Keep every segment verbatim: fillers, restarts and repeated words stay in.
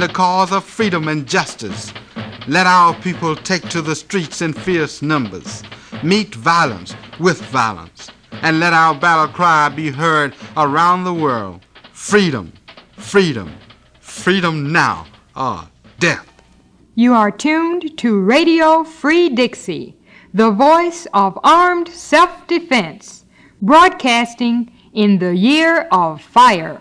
the cause of freedom and justice. Let our people take to the streets in fierce numbers, meet violence with violence, and let our battle cry be heard around the world. Freedom, freedom, freedom now or death. You are tuned to Radio Free Dixie, the voice of armed self-defense, broadcasting in the year of fire.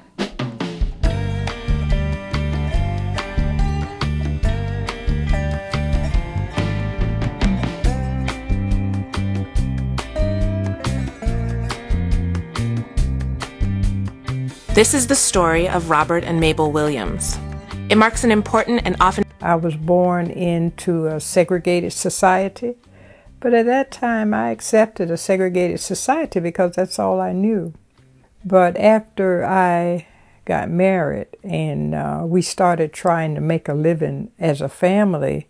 This is the story of Robert and Mabel Williams. It marks an important and often... I was born into a segregated society, but at that time I accepted a segregated society because that's all I knew. But after I got married and uh, we started trying to make a living as a family,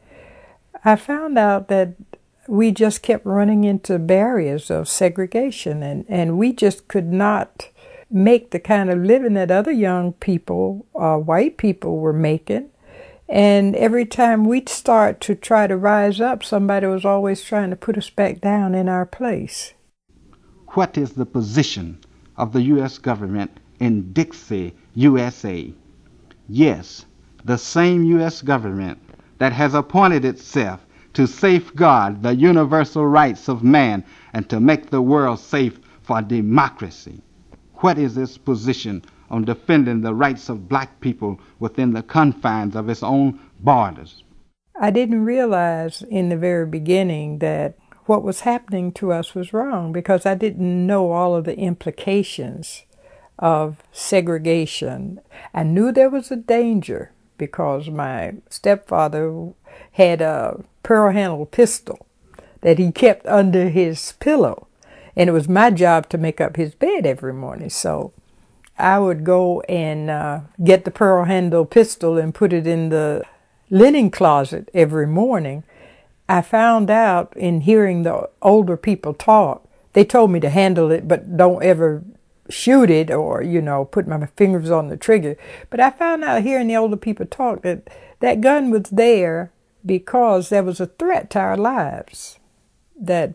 I found out that we just kept running into barriers of segregation, and, and we just could not make the kind of living that other young people, uh, white people, were making. And every time we'd start to try to rise up, somebody was always trying to put us back down in our place. What is the position of the U S government in Dixie, U S A? Yes, the same U S government that has appointed itself to safeguard the universal rights of man and to make the world safe for democracy. What is its position on defending the rights of black people within the confines of its own borders? I didn't realize in the very beginning that what was happening to us was wrong because I didn't know all of the implications of segregation. I knew there was a danger because my stepfather had a pearl-handled pistol that he kept under his pillow. And it was my job to make up his bed every morning. So I would go and uh, get the pearl-handled pistol and put it in the linen closet every morning. I found out in hearing the older people talk, they told me to handle it, but don't ever shoot it or, you know, put my fingers on the trigger. But I found out hearing the older people talk that that gun was there because there was a threat to our lives, that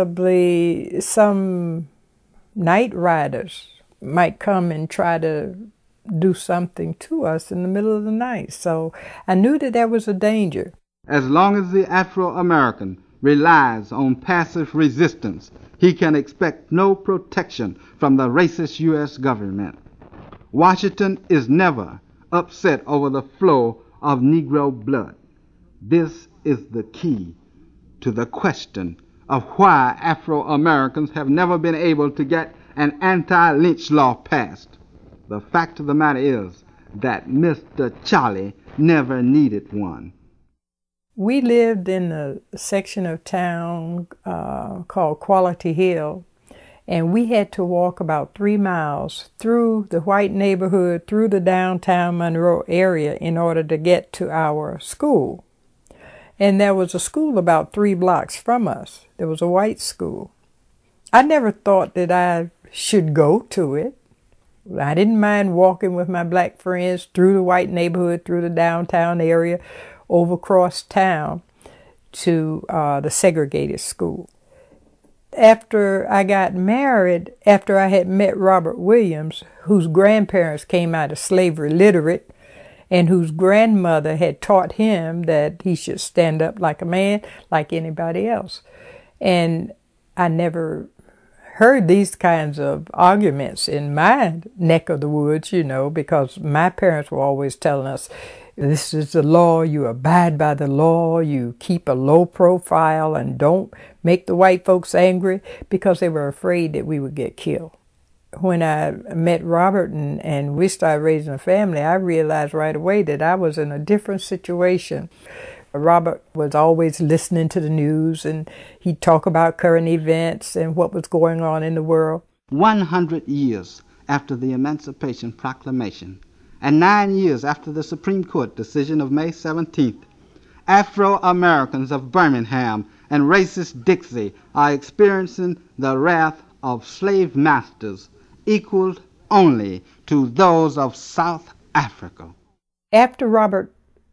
possibly some night riders might come and try to do something to us in the middle of the night. So I knew that there was a danger. As long as the Afro-American relies on passive resistance, he can expect no protection from the racist U S government. Washington is never upset over the flow of Negro blood. This is the key to the question of why Afro-Americans have never been able to get an anti-lynch law passed. The fact of the matter is that Mister Charlie never needed one. We lived in a section of town uh, called Quality Hill, and we had to walk about three miles through the white neighborhood, through the downtown Monroe area in order to get to our school. And there was a school about three blocks from us. There was a white school. I never thought that I should go to it. I didn't mind walking with my black friends through the white neighborhood, through the downtown area, over across town to uh, the segregated school. After I got married, after I had met Robert Williams, whose grandparents came out of slavery literate, and whose grandmother had taught him that he should stand up like a man, like anybody else. And I never heard these kinds of arguments in my neck of the woods, you know, because my parents were always telling us, this is the law, you abide by the law, you keep a low profile and don't make the white folks angry, because they were afraid that we would get killed. When I met Robert and, and we started raising a family, I realized right away that I was in a different situation. Robert was always listening to the news, and he'd talk about current events and what was going on in the world. one hundred years after the Emancipation Proclamation, and nine years after the Supreme Court decision of May seventeenth, Afro-Americans of Birmingham and racist Dixie are experiencing the wrath of slave masters equaled only to those of South Africa. After Robert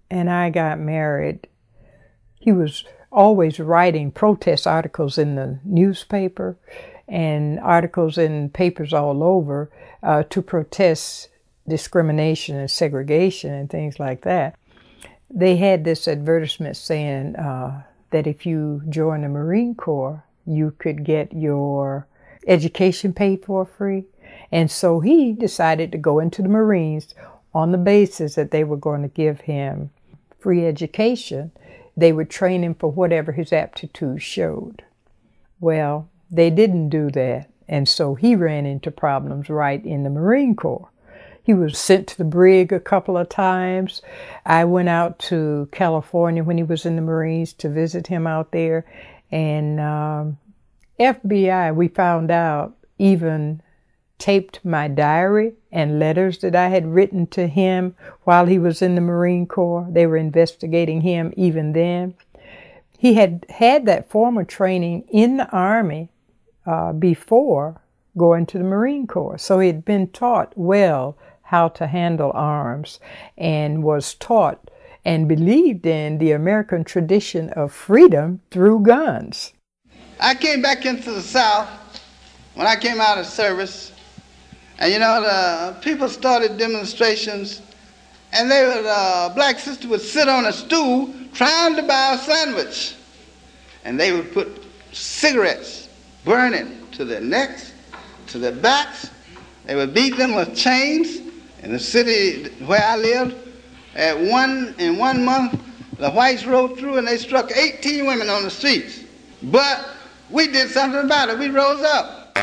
and I got married, he was always writing protest articles in the newspaper and articles in papers all over uh, to protest discrimination and segregation and things like that. They had this advertisement saying uh, that if you join the Marine Corps, you could get your education paid for free. And so he decided to go into the Marines on the basis that they were going to give him free education. They would train him for whatever his aptitude showed. Well, they didn't do that, and so he ran into problems right in the Marine Corps. He was sent to the brig a couple of times. I went out to California when he was in the Marines to visit him out there, and um, F B I, we found out, even taped my diary and letters that I had written to him while he was in the Marine Corps. They were investigating him even then. He had had that formal training in the Army uh, before going to the Marine Corps. So he had been taught well how to handle arms and was taught and believed in the American tradition of freedom through guns. I came back into the South when I came out of service, and you know, the people started demonstrations, and they would, uh, black sister would sit on a stool trying to buy a sandwich, and they would put cigarettes burning to their necks, to their backs. They would beat them with chains. In the city where I lived, at one in one month, the whites rode through and they struck eighteen women on the streets. But we did something about it. We rose up.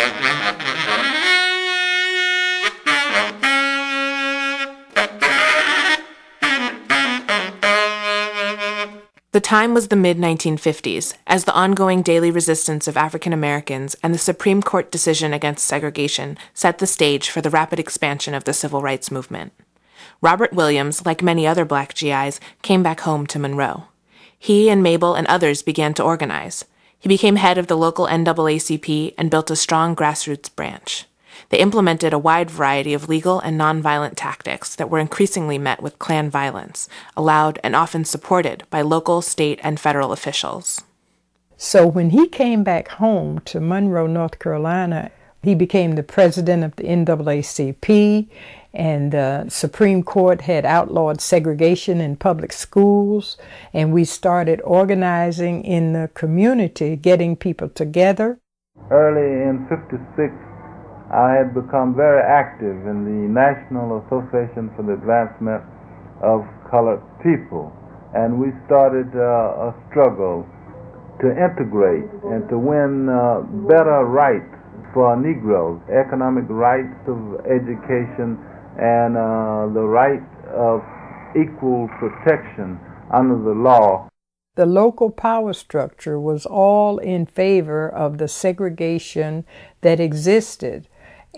The time was the mid nineteen fifties, as the ongoing daily resistance of African Americans and the Supreme Court decision against segregation set the stage for the rapid expansion of the civil rights movement. Robert Williams, like many other black G Is, came back home to Monroe. He and Mabel and others began to organize. He became head of the local N double A C P and built a strong grassroots branch. They implemented a wide variety of legal and nonviolent tactics that were increasingly met with Klan violence, allowed and often supported by local, state, and federal officials. So when he came back home to Monroe, North Carolina, he became the president of the N double A C P, and the Supreme Court had outlawed segregation in public schools, and we started organizing in the community, getting people together. Early in fifty-six, I had become very active in the National Association for the Advancement of Colored People, and we started uh, a struggle to integrate and to win uh, better rights for Negroes, economic rights of education, and uh, the right of equal protection under the law. The local power structure was all in favor of the segregation that existed.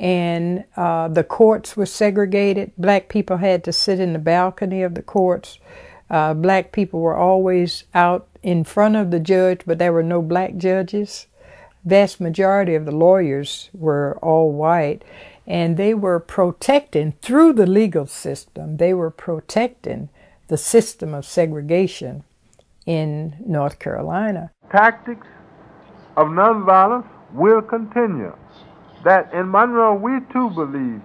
And uh, the courts were segregated. Black people had to sit in the balcony of the courts. Uh, black people were always out in front of the judge, but there were no black judges. Vast majority of the lawyers were all white, and they were protecting, through the legal system, they were protecting the system of segregation in North Carolina. Tactics of nonviolence will continue. That in Monroe we too believed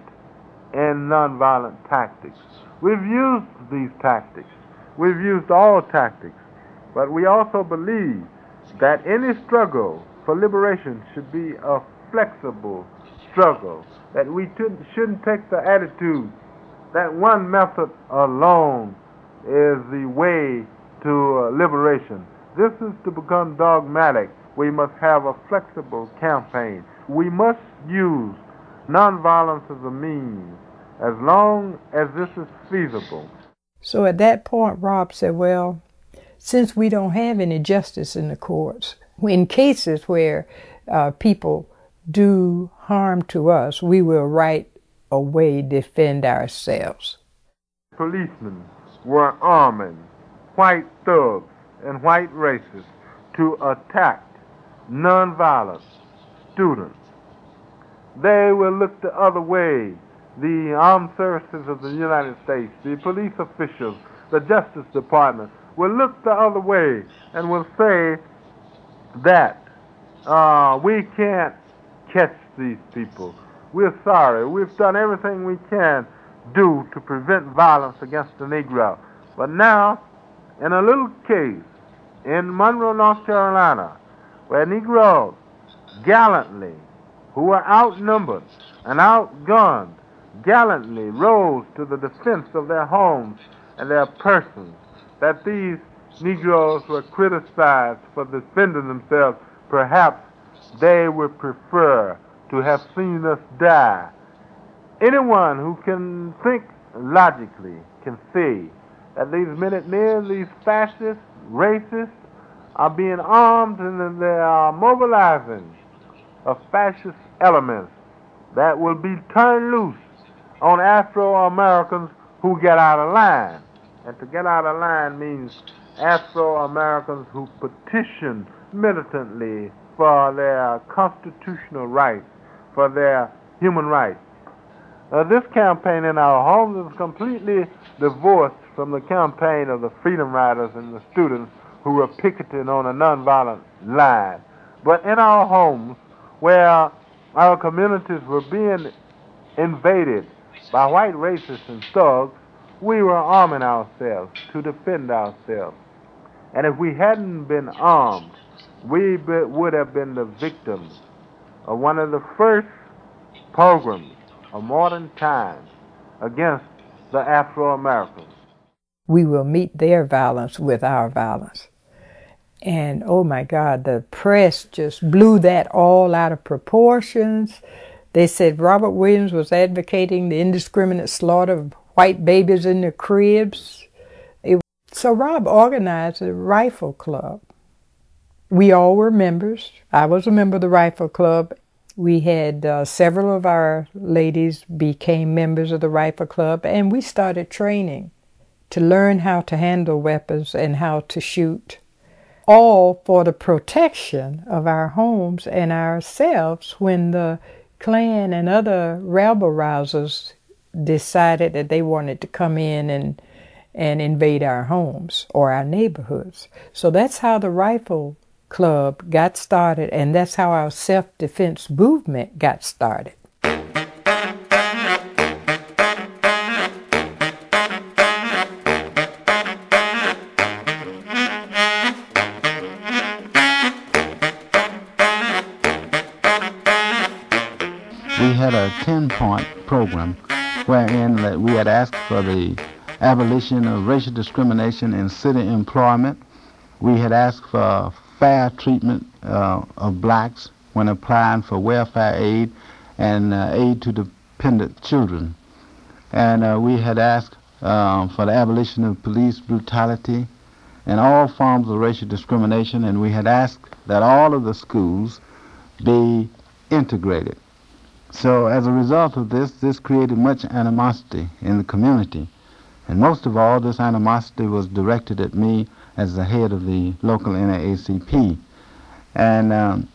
in nonviolent tactics. We've used these tactics. We've used all tactics. But we also believe that any struggle for liberation should be a flexible struggle. That we shouldn't take the attitude that one method alone is the way to liberation. This is to become dogmatic. We must have a flexible campaign. We must use nonviolence as a means as long as this is feasible. So at that point, Rob said, well, since we don't have any justice in the courts, in cases where uh, people do harm to us, we will right away defend ourselves. Policemen were arming white thugs and white racists to attack nonviolent students. They will look the other way. The armed services of the United States, the police officials the Justice Department will look the other way and will say that uh, we can't catch these people. We're sorry. We've done everything we can do to prevent violence against the Negro. But now, in a little case in Monroe, North Carolina, where Negroes gallantly, who were outnumbered and outgunned, gallantly rose to the defense of their homes and their persons, that these Negroes were criticized for defending themselves. Perhaps they would prefer to have seen us die. Anyone who can think logically can see that these Minutemen, these fascists, racists, are being armed and they are mobilizing a fascist elements that will be turned loose on Afro-Americans who get out of line. And to get out of line means Afro-Americans who petition militantly for their constitutional rights, for their human rights. Uh, this campaign in our homes is completely divorced from the campaign of the freedom riders and the students who were picketing on a nonviolent line. But in our homes, where our communities were being invaded by white racists and thugs, we were arming ourselves to defend ourselves. And if we hadn't been armed, we be, would have been the victims of one of the first pogroms of modern times against the Afro-Americans. We will meet their violence with our violence. And oh my God, the press just blew that all out of proportions. They said Robert Williams was advocating the indiscriminate slaughter of white babies in their cribs. It, so Rob organized a rifle club. We all were members. I was a member of the rifle club. We had uh, several of our ladies became members of the rifle club, and we started training to learn how to handle weapons and how to shoot, all for the protection of our homes and ourselves when the Klan and other rabble-rousers decided that they wanted to come in and, and invade our homes or our neighborhoods. So that's how the rifle club got started, and that's how our self-defense movement got started. We had a ten-point program wherein that we had asked for the abolition of racial discrimination in city employment. We had asked for fair treatment uh, of blacks when applying for welfare aid and uh, aid to dependent children. And uh, we had asked um, for the abolition of police brutality and all forms of racial discrimination, and we had asked that all of the schools be integrated. So as a result of this, this created much animosity in the community. And most of all, this animosity was directed at me as the head of the local N double A C P. And um,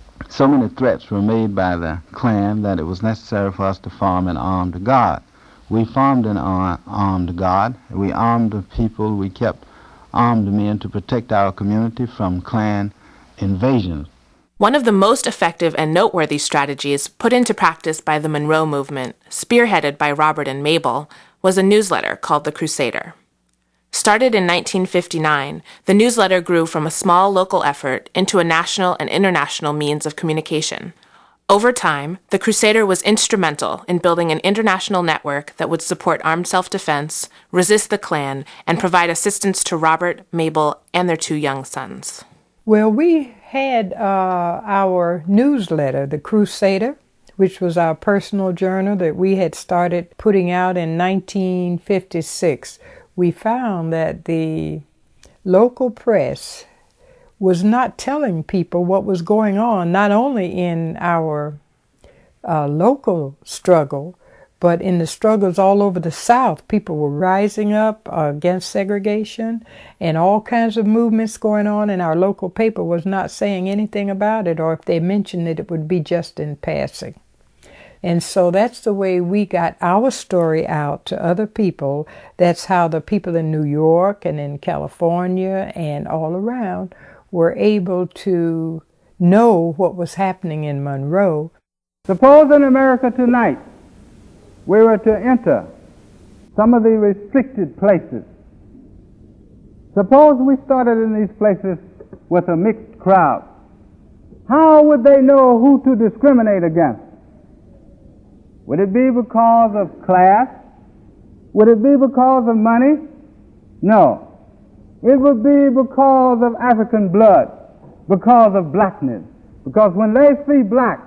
so many threats were made by the Klan that it was necessary for us to form an armed guard. We formed an ar armed guard. We armed the people. We kept armed men to protect our community from Klan invasion. One of the most effective and noteworthy strategies put into practice by the Monroe Movement, spearheaded by Robert and Mabel, was a newsletter called The Crusader. Started in nineteen fifty-nine, the newsletter grew from a small local effort into a national and international means of communication. Over time, The Crusader was instrumental in building an international network that would support armed self-defense, resist the Klan, and provide assistance to Robert, Mabel, and their two young sons. Well, we had uh, our newsletter, The Crusader, which was our personal journal that we had started putting out in nineteen fifty-six. We found that the local press was not telling people what was going on, not only in our uh, local struggle, but in the struggles all over the South. People were rising up uh, against segregation, and all kinds of movements going on, and our local paper was not saying anything about it, or if they mentioned it, it would be just in passing. And so that's the way we got our story out to other people. That's how the people in New York and in California and all around were able to know what was happening in Monroe. Suppose in America tonight we were to enter some of the restricted places. Suppose we started in these places with a mixed crowd. How would they know who to discriminate against? Would it be because of class? Would it be because of money? No. It would be because of African blood, because of blackness. Because when they see black,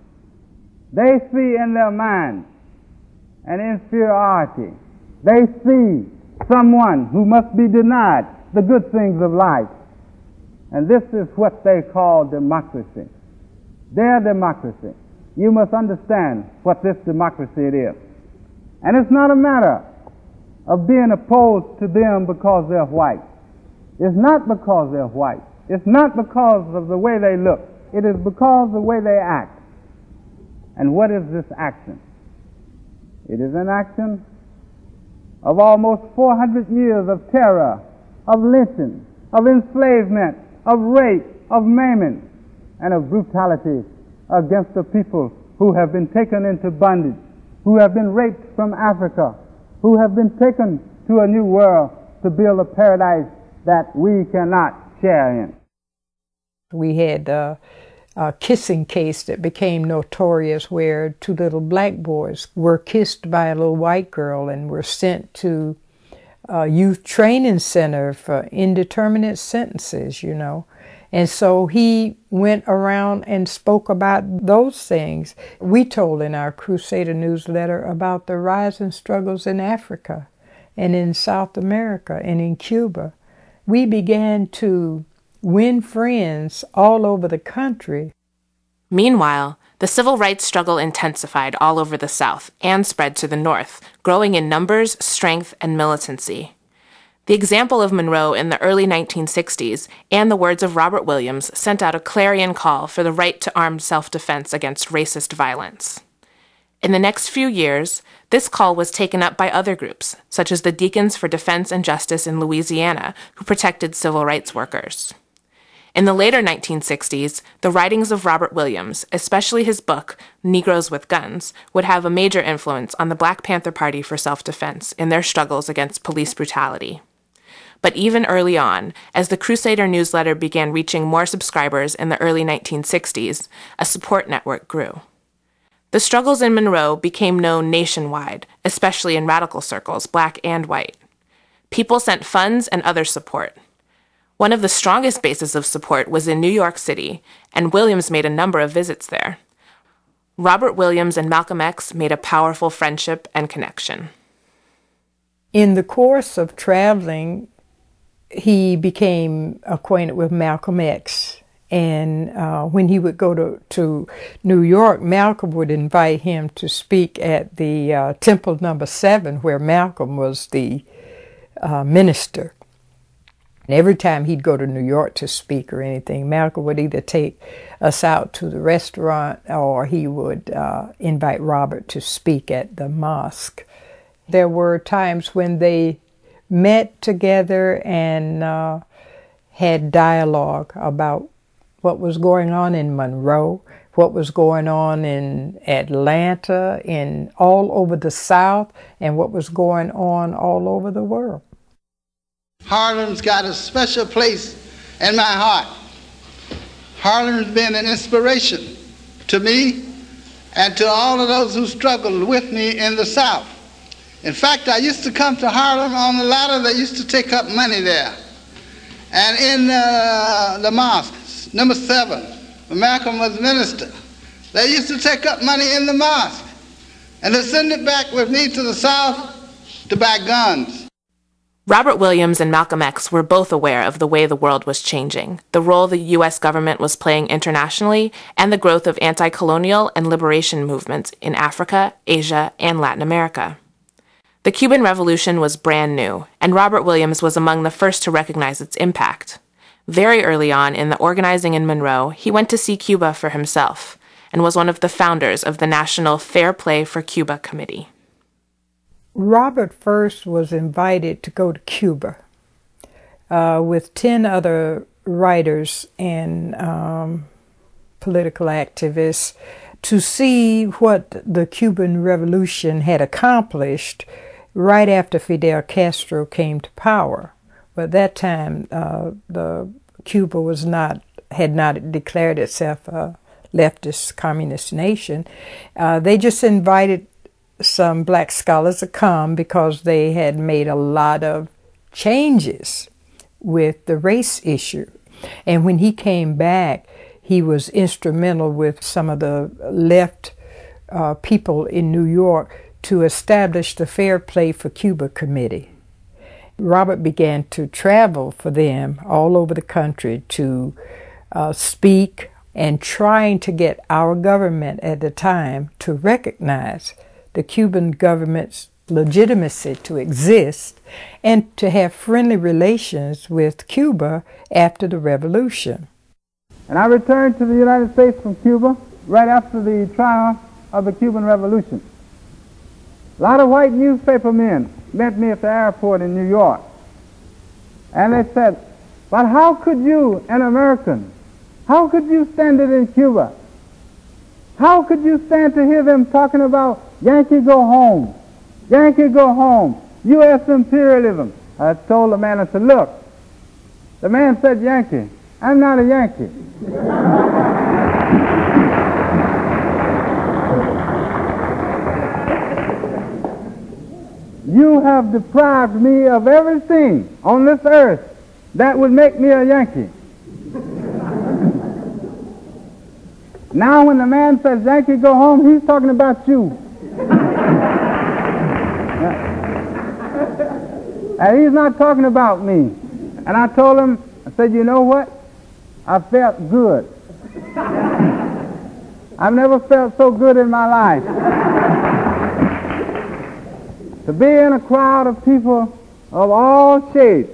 they see in their minds an inferiority. They see someone who must be denied the good things of life. And this is what they call democracy. Their democracy. You must understand what this democracy it is. And it's not a matter of being opposed to them because they're white. It's not because they're white. It's not because of the way they look. It is because of the way they act. And what is this action? It is an action of almost four hundred years of terror, of lynching, of enslavement, of rape, of maiming, and of brutality against the people who have been taken into bondage, who have been raped from Africa, who have been taken to a new world to build a paradise that we cannot share in. We had a, a kissing case that became notorious where two little black boys were kissed by a little white girl and were sent to a youth training center for indeterminate sentences, you know. And so he went around and spoke about those things. We told in our Crusader newsletter about the rising struggles in Africa and in South America and in Cuba. We began to win friends all over the country. Meanwhile, the civil rights struggle intensified all over the South and spread to the North, growing in numbers, strength, and militancy. The example of Monroe in the early nineteen sixties and the words of Robert Williams sent out a clarion call for the right to armed self-defense against racist violence. In the next few years, this call was taken up by other groups, such as the Deacons for Defense and Justice in Louisiana, who protected civil rights workers. In the later nineteen sixties, the writings of Robert Williams, especially his book, Negroes with Guns, would have a major influence on the Black Panther Party for self-defense in their struggles against police brutality. But even early on, as the Crusader newsletter began reaching more subscribers in the early nineteen sixties, a support network grew. The struggles in Monroe became known nationwide, especially in radical circles, black and white. People sent funds and other support. One of the strongest bases of support was in New York City, and Williams made a number of visits there. Robert Williams and Malcolm X made a powerful friendship and connection. In the course of traveling, he became acquainted with Malcolm X. And uh, when he would go to, to New York, Malcolm would invite him to speak at the uh, Temple Number Seven, where Malcolm was the uh, minister. And every time he'd go to New York to speak or anything, Malcolm would either take us out to the restaurant or he would uh, invite Robert to speak at the mosque. There were times when they met together and uh, had dialogue about what was going on in Monroe, what was going on in Atlanta, in all over the South, and what was going on all over the world. Harlem's got a special place in my heart. Harlem's been an inspiration to me and to all of those who struggled with me in the South. In fact, I used to come to Harlem on a ladder that used to take up money there. And in uh, the mosque, number seven, when Malcolm was minister, they used to take up money in the mosque and to send it back with me to the South to buy guns. Robert Williams and Malcolm X were both aware of the way the world was changing, the role the U S government was playing internationally, and the growth of anti-colonial and liberation movements in Africa, Asia, and Latin America. The Cuban Revolution was brand new, and Robert Williams was among the first to recognize its impact. Very early on in the organizing in Monroe, he went to see Cuba for himself, and was one of the founders of the National Fair Play for Cuba Committee. Robert first was invited to go to Cuba uh, with ten other writers and um, political activists to see what the Cuban Revolution had accomplished right after Fidel Castro came to power. But at that time, uh, the Cuba was not had not declared itself a leftist communist nation. Uh, they just invited some black scholars to come because they had made a lot of changes with the race issue. And when he came back, he was instrumental with some of the left uh, people in New York to establish the Fair Play for Cuba Committee. Robert began to travel for them all over the country to uh, speak and trying to get our government at the time to recognize the Cuban government's legitimacy to exist and to have friendly relations with Cuba after the revolution. And I returned to the United States from Cuba right after the triumph of the Cuban Revolution. A lot of white newspaper men met me at the airport in New York. And they said, but how could you, an American, how could you stand it in Cuba? How could you stand to hear them talking about Yankee go home, Yankee go home, U S imperialism? I told the man, I said, look, the man said Yankee. I'm not a Yankee. You have deprived me of everything on this earth that would make me a Yankee. Now when the man says Yankee go home, he's talking about you. And he's not talking about me. And I told him, I said, you know what? I felt good. I've never felt so good in my life. To be in a crowd of people of all shades,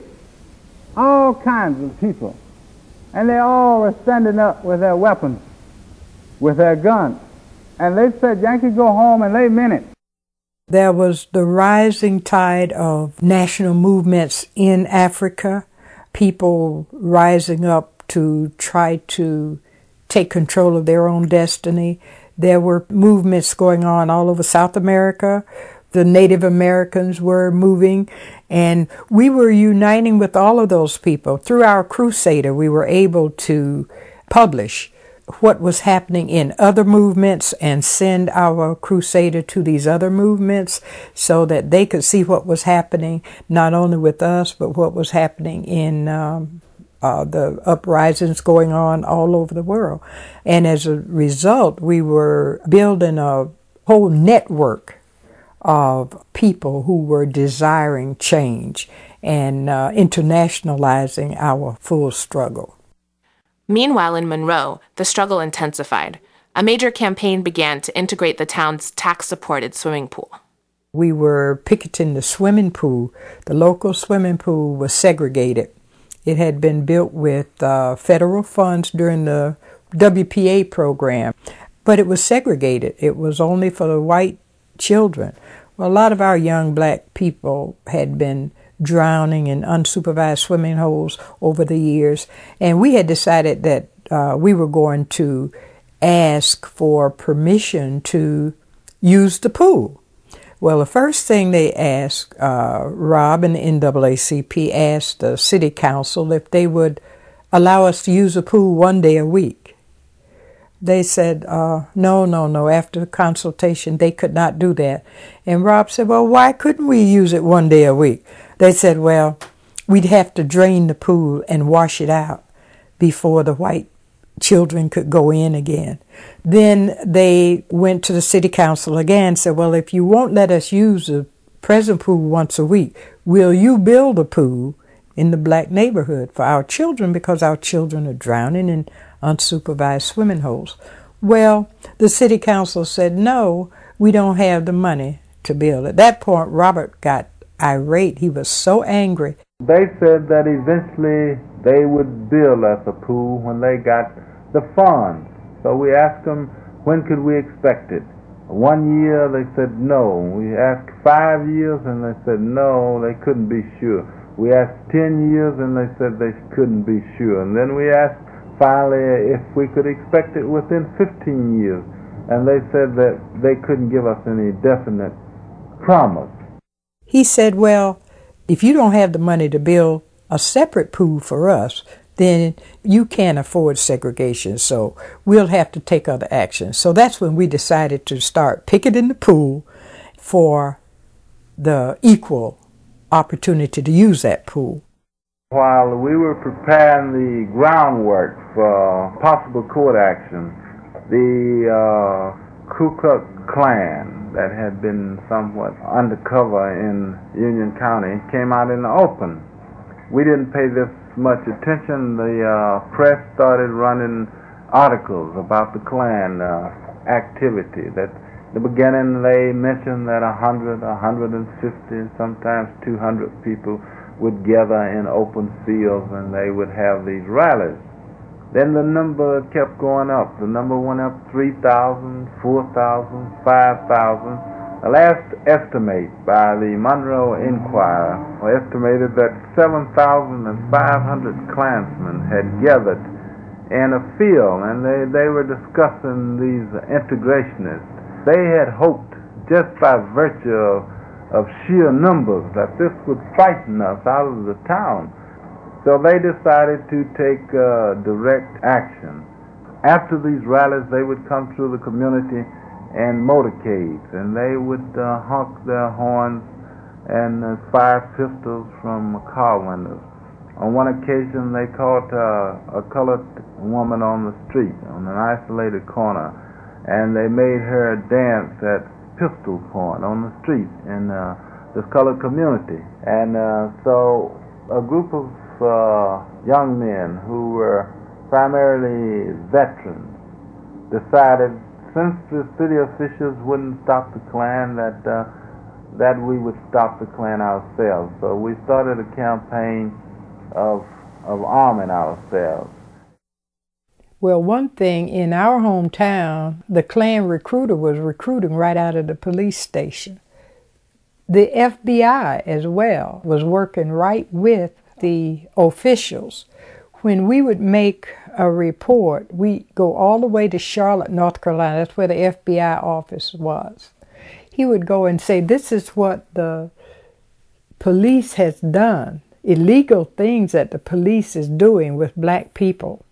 all kinds of people, and they all were standing up with their weapons, with their guns, and they said, Yankee go home, and they meant it. There was the rising tide of national movements in Africa, people rising up to try to take control of their own destiny. There were movements going on all over South America. The Native Americans were moving, and we were uniting with all of those people. Through our Crusader, we were able to publish what was happening in other movements and send our Crusader to these other movements so that they could see what was happening, not only with us, but what was happening in um, uh, the uprisings going on all over the world. And as a result, we were building a whole network of people who were desiring change and uh, internationalizing our full struggle. Meanwhile, in Monroe, the struggle intensified. A major campaign began to integrate the town's tax-supported swimming pool. We were picketing the swimming pool. The local swimming pool was segregated. It had been built with uh, federal funds during the W P A program, but it was segregated. It was only for the white children. Well, a lot of our young black people had been drowning in unsupervised swimming holes over the years, and we had decided that uh, we were going to ask for permission to use the pool. Well, the first thing they asked, uh, Rob and the N double A C P asked the city council if they would allow us to use the pool one day a week. They said, uh, no, no, no. After the consultation, they could not do that. And Rob said, well, why couldn't we use it one day a week? They said, well, we'd have to drain the pool and wash it out before the white children could go in again. Then they went to the city council again and said, well, if you won't let us use the present pool once a week, will you build a pool in the black neighborhood for our children, because our children are drowning in unsupervised swimming holes? Well, the city council said, no, we don't have the money to build. At that point, Robert got irate. He was so angry. They said that eventually they would build us a pool when they got the funds. So we asked them when could we expect it? One year they said no. We asked five years and they said no, they couldn't be sure. We asked ten years and they said they couldn't be sure. And then we asked finally if we could expect it within fifteen years. And they said that they couldn't give us any definite promise. He said, well, if you don't have the money to build a separate pool for us, then you can't afford segregation, so we'll have to take other action. So that's when we decided to start picketing the pool for the equal opportunity to use that pool. While we were preparing the groundwork for possible court action, the uh, Ku Klux Klan that had been somewhat undercover in Union County came out in the open. We didn't pay this much attention. The uh, press started running articles about the Klan uh, activity. That in the beginning they mentioned that a hundred, a hundred and fifty, sometimes two hundred people would gather in open fields and they would have these rallies. Then the number kept going up. The number went up three thousand, four thousand, five thousand. The last estimate by the Monroe Enquirer estimated that seven thousand five hundred Klansmen had gathered in a field, and they, they were discussing these integrationists. They had hoped, just by virtue of, of sheer numbers, that this would frighten us out of the town. So they decided to take uh, direct action. After these rallies, they would come through the community and motorcades, and they would uh, honk their horns and uh, fire pistols from car windows. On one occasion, they caught uh, a colored woman on the street, on an isolated corner, and they made her dance at pistol point on the street in uh, this colored community. And uh, so a group of uh, young men who were primarily veterans decided, since the city officials wouldn't stop the Klan, that uh, that we would stop the Klan ourselves. So we started a campaign of of arming ourselves. Well, one thing, in our hometown, the Klan recruiter was recruiting right out of the police station. The F B I as well was working right with the officials. When we would make a report, we go all the way to Charlotte, North Carolina. That's where the F B I office was. He would go and say, this is what the police has done, illegal things that the police is doing with black people.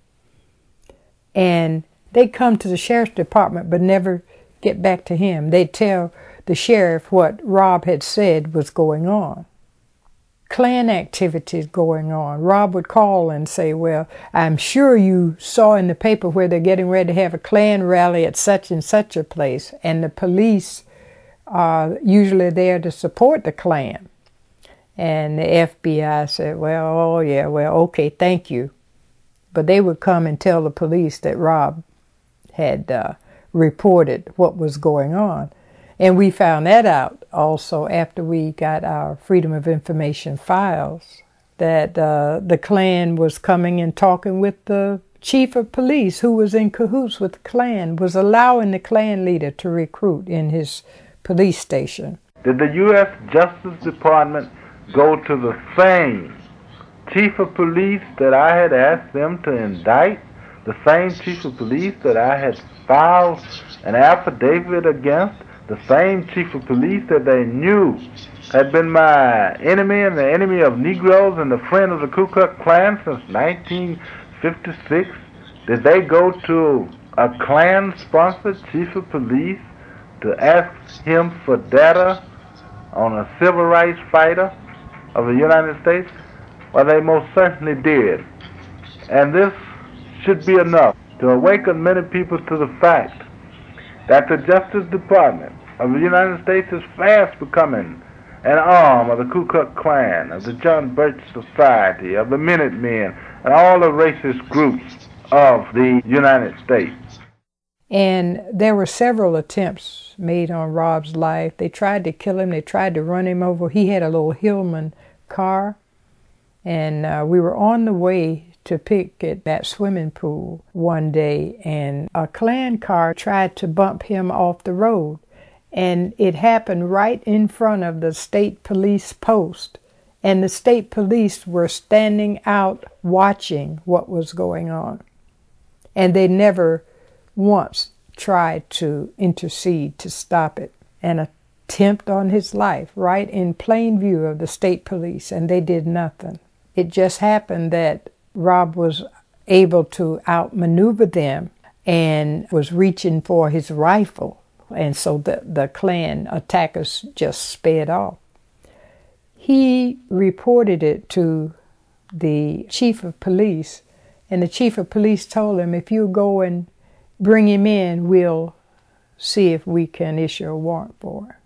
And they come to the sheriff's department but never get back to him. They'd tell the sheriff what Rob had said was going on. Klan activities going on. Rob would call and say, well, I'm sure you saw in the paper where they're getting ready to have a Klan rally at such and such a place, and the police are usually there to support the Klan. And the F B I said, well, oh yeah, well, okay, thank you. But they would come and tell the police that Rob had uh, reported what was going on. And we found that out also after we got our Freedom of Information files, that uh, the Klan was coming and talking with the chief of police, who was in cahoots with the Klan, was allowing the Klan leader to recruit in his police station. Did the U S Justice Department go to the same chief of police that I had asked them to indict, the same chief of police that I had filed an affidavit against, the same chief of police that they knew had been my enemy and the enemy of Negroes and the friend of the Ku Klux Klan since nineteen fifty-six? Did they go to a Klan-sponsored chief of police to ask him for data on a civil rights fighter of the United States? Well, they most certainly did. And this should be enough to awaken many people to the fact that the Justice Department of the United States is fast becoming an arm of the Ku Klux Klan, of the John Birch Society, of the Minutemen, and all the racist groups of the United States. And there were several attempts made on Rob's life. They tried to kill him. They tried to run him over. He had a little Hillman car. And uh, we were on the way to picket that swimming pool one day, and a Klan car tried to bump him off the road. And it happened right in front of the state police post. And the state police were standing out watching what was going on. And they never once tried to intercede to stop it. An attempt on his life right in plain view of the state police, and they did nothing. It just happened that Rob was able to outmaneuver them and was reaching for his rifle. And so the, the Klan attackers just sped off. He reported it to the chief of police, and the chief of police told him, if you go and bring him in, we'll see if we can issue a warrant for him.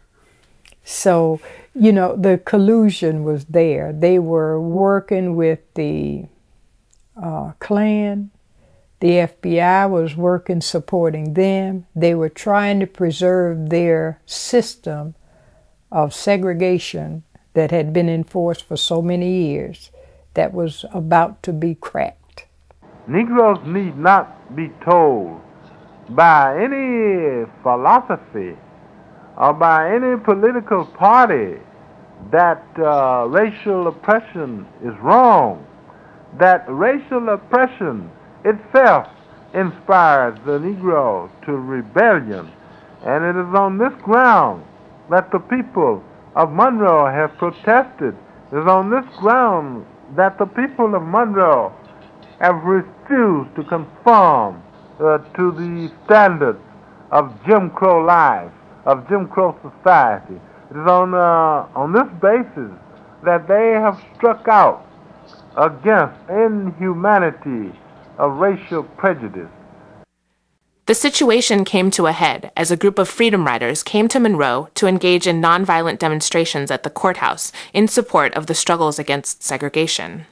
So, you know, the collusion was there. They were working with the uh, Klan. The F B I was working, supporting them. They were trying to preserve their system of segregation that had been enforced for so many years that was about to be cracked. Negroes need not be told by any philosophy or by any political party that uh, racial oppression is wrong, that racial oppression itself inspires the Negro to rebellion. And it is on this ground that the people of Monroe have protested. It is on this ground that the people of Monroe have refused to conform uh, to the standards of Jim Crow life, of Jim Crow society. It is on, uh, on this basis that they have struck out against inhumanity of racial prejudice. The situation came to a head as a group of Freedom Riders came to Monroe to engage in nonviolent demonstrations at the courthouse in support of the struggles against segregation.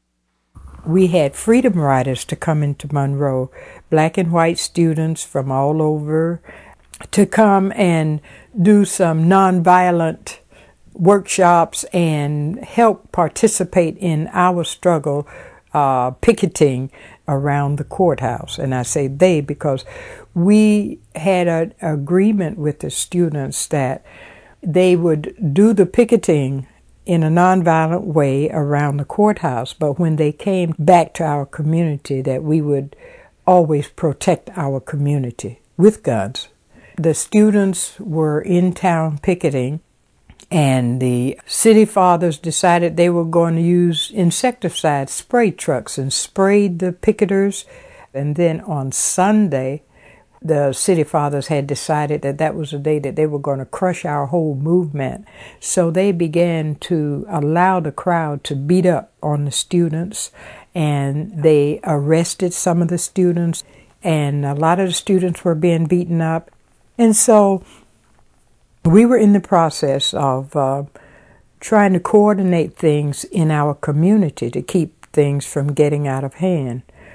We had Freedom Riders to come into Monroe, black and white students from all over, to come and do some nonviolent workshops and help participate in our struggle, uh, picketing around the courthouse. And I say they because we had an agreement with the students that they would do the picketing in a nonviolent way around the courthouse, but when they came back to our community, that we would always protect our community with guns. The students were in town picketing, and the city fathers decided they were going to use insecticide spray trucks and sprayed the picketers. And then on Sunday, the city fathers had decided that that was the day that they were going to crush our whole movement. So they began to allow the crowd to beat up on the students, and they arrested some of the students, and a lot of the students were being beaten up. And so we were in the process of uh, trying to coordinate things in our community to keep things from getting out of hand.